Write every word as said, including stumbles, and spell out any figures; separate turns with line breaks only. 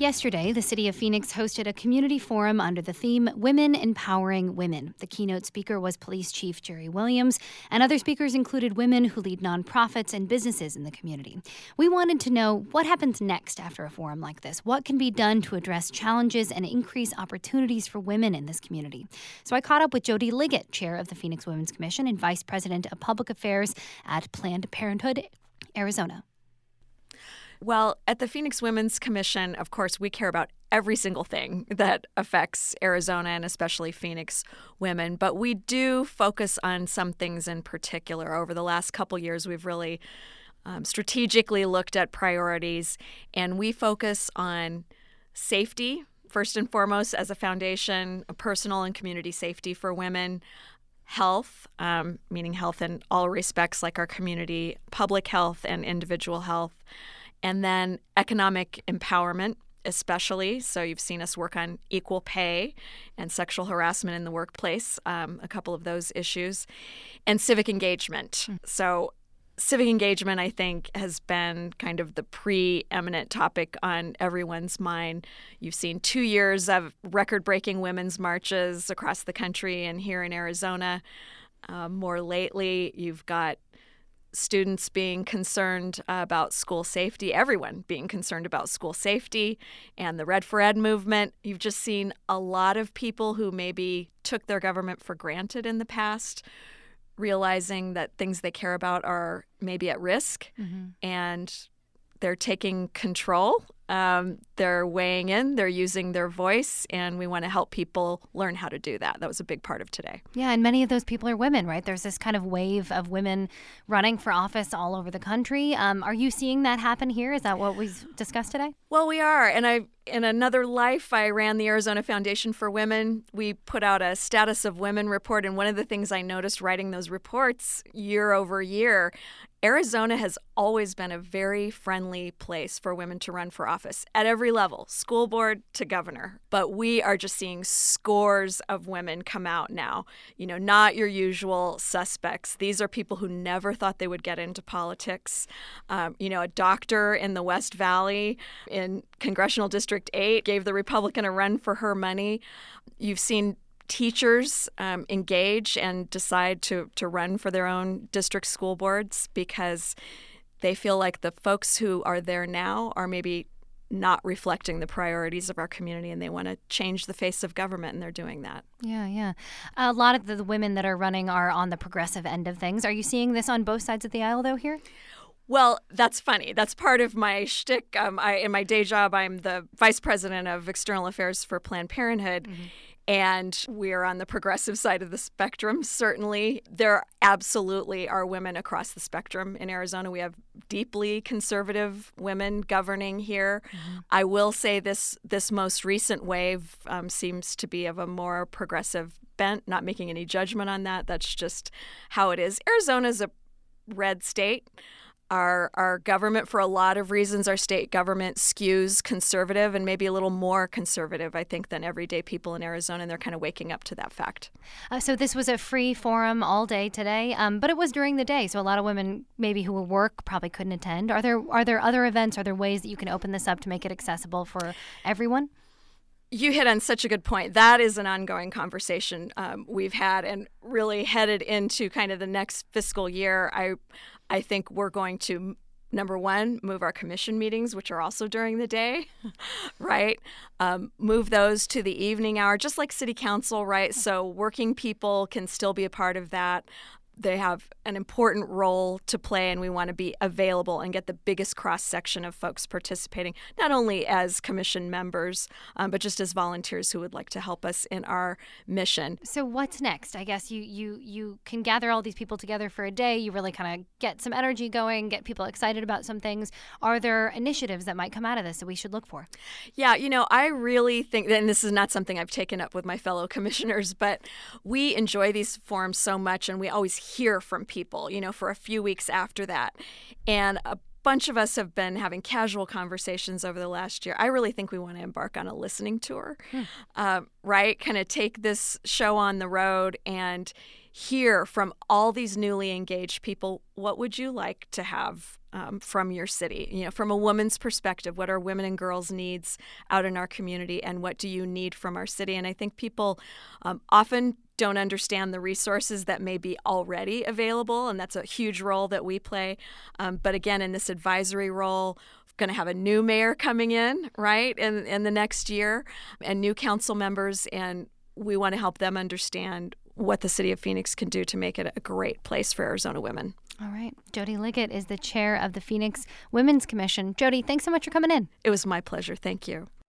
Yesterday, the city of Phoenix hosted a community forum under the theme Women Empowering Women. The keynote speaker was Police Chief Jerry Williams, and other speakers included women who lead nonprofits and businesses in the community. We wanted to know what happens next after a forum like this. What can be done to address challenges and increase opportunities for women in this community? So I caught up with Jody Liggett, chair of the Phoenix Women's Commission and vice president of public affairs at Planned Parenthood, Arizona.
Well, at the Phoenix Women's Commission, of course, we care about every single thing that affects Arizona and especially Phoenix women. But we do focus on some things in particular. Over the last couple years, we've really um, strategically looked at priorities, and we focus on safety, first and foremost, as a foundation, personal and community safety for women. Health, um, meaning health in all respects, like our community, public health and individual health. And then economic empowerment, especially. So you've seen us work on equal pay and sexual harassment in the workplace, um, a couple of those issues, and civic engagement. Mm. So civic engagement, I think, has been kind of the preeminent topic on everyone's mind. You've seen two years of record-breaking women's marches across the country and here in Arizona. Uh, more lately, you've got students being concerned about school safety, everyone being concerned about school safety, and the Red for Ed movement. You've just seen a lot of people who maybe took their government for granted in the past, realizing that things they care about are maybe at risk, mm-hmm. and they're taking control. Um, they're weighing in, they're using their voice, and we want to help people learn how to do that. That was a big part of today.
Yeah, and many of those people are women, right? There's this kind of wave of women running for office all over the country. Um, are you seeing that happen here? Is that what we discussed today?
Well, we are. And I, in another life, I ran the Arizona Foundation for Women. We put out a Status of Women report, and one of the things I noticed writing those reports year over year, Arizona has always been a very friendly place for women to run for office at every level, school board to governor. But we are just seeing scores of women come out now. You know, not your usual suspects. These are people who never thought they would get into politics. Um, you know, a doctor in the West Valley in Congressional District eight gave the Republican a run for her money. You've seen teachers um, engage and decide to, to run for their own district school boards because they feel like the folks who are there now are maybe not reflecting the priorities of our community, and they want to change the face of government, and they're doing that.
Yeah, yeah. A lot of the, the women that are running are on the progressive end of things. Are you seeing this on both sides of the aisle, though, here?
Well, that's funny. That's part of my shtick. Um, I, in my day job, I'm the vice president of external affairs for Planned Parenthood. Mm-hmm. And we're on the progressive side of the spectrum, certainly. There absolutely are women across the spectrum in Arizona. We have deeply conservative women governing here. Mm-hmm. I will say this this most recent wave um, seems to be of a more progressive bent, not making any judgment on that. That's just how it is. Arizona is a red state. Our our government, for a lot of reasons, our state government skews conservative and maybe a little more conservative, I think, than everyday people in Arizona, and they're kind of waking up to that fact.
Uh, so this was a free forum all day today, um, but it was during the day, so a lot of women maybe who work probably couldn't attend. Are there are there other events, are there ways that you can open this up to make it accessible for everyone?
You hit on such a good point. That is an ongoing conversation um, we've had, and really headed into kind of the next fiscal year. I I think we're going to, number one, move our commission meetings, which are also during the day, right? Um, move those to the evening hour, just like city council, right? So working people can still be a part of that. They have an important role to play, and we want to be available and get the biggest cross-section of folks participating, not only as commission members, um, but just as volunteers who would like to help us in our mission.
So what's next? I guess you you you can gather all these people together for a day. You really kind of get some energy going, get people excited about some things. Are there initiatives that might come out of this that we should look for?
Yeah, you know, I really think, and this is not something I've taken up with my fellow commissioners, but we enjoy these forums so much, and we always hear from people, you know, for a few weeks after that. And a bunch of us have been having casual conversations over the last year. I really think we want to embark on a listening tour, hmm. uh, right? Kind of take this show on the road and hear from all these newly engaged people, what would you like to have um, from your city? You know, from a woman's perspective, what are women and girls' needs out in our community, and what do you need from our city? And I think people um, often don't understand the resources that may be already available, and that's a huge role that we play. Um, but again, in this advisory role, going to have a new mayor coming in, right, in, in the next year, and new council members, and we want to help them understand what the city of Phoenix can do to make it a great place for Arizona women.
All right. Jody Liggett is the chair of the Phoenix Women's Commission. Jody, thanks so much for coming in.
It was my pleasure. Thank you.